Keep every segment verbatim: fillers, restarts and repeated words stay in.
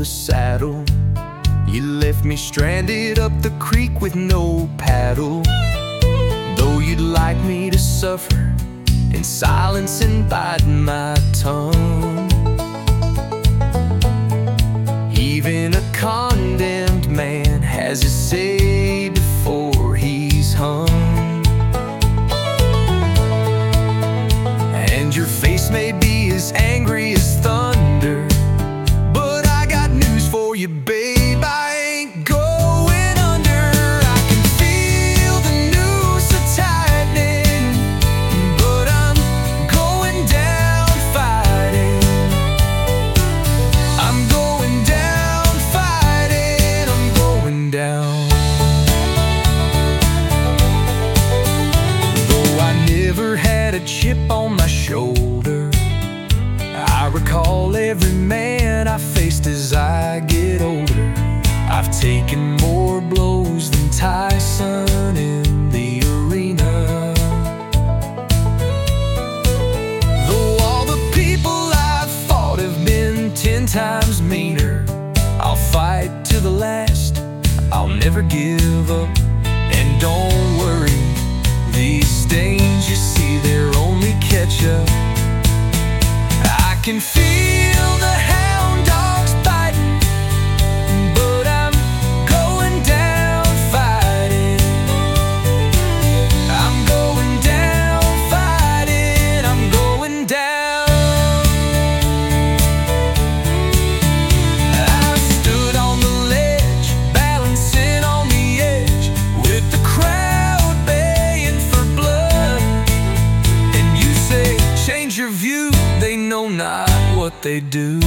the saddle. You left me stranded up the creek with no paddle. Though you'd like me to suffer in silence and biting my tongue, even a condemned man has his say before he's hung. And your face may be as angry as thunder, but I got news for you, babe, I ain't going under. I can feel the noose a-tightening, but I'm going down fighting. I'm going down fighting. I'm going down. Though I never had a chip on my shoulder, I recall every man I faced as I get older. I've taken more blows than Tyson in the arena. Though all the people I've fought have been ten times meaner, I'll fight to the last, I'll never give up. And don't worry, these stains you see, they're only ketchup. I can feel the hound dogs biting, but I'm going down fighting. I'm going down fighting. I'm going down. I stood on the ledge, balancing on the edge, with the crowd baying for blood. And you say, change your view, they know not what they do.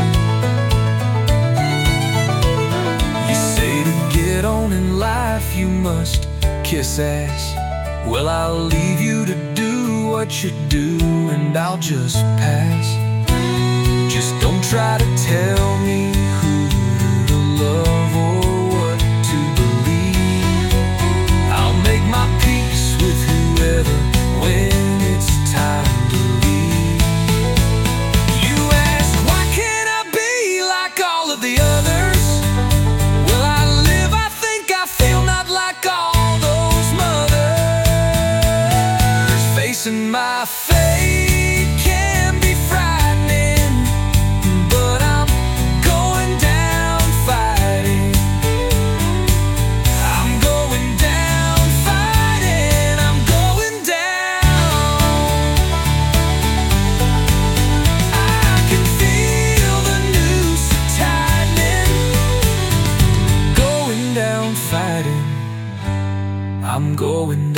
You say to get on in life you must kiss ass. Well, I'll leave you to do what you do, and I'll just pass. Just don't try to tell me who to love or what to believe. I'll make my peace with whoever when it's time to leave. You ask, why can't I be like all of the others? Well, I live, I think, I feel not like all those mothers. Facing my fate can be frightening, but I'm going down fighting. I'm going down fighting. I'm going down. I can feel the noose tightening. Going down fighting. I'm going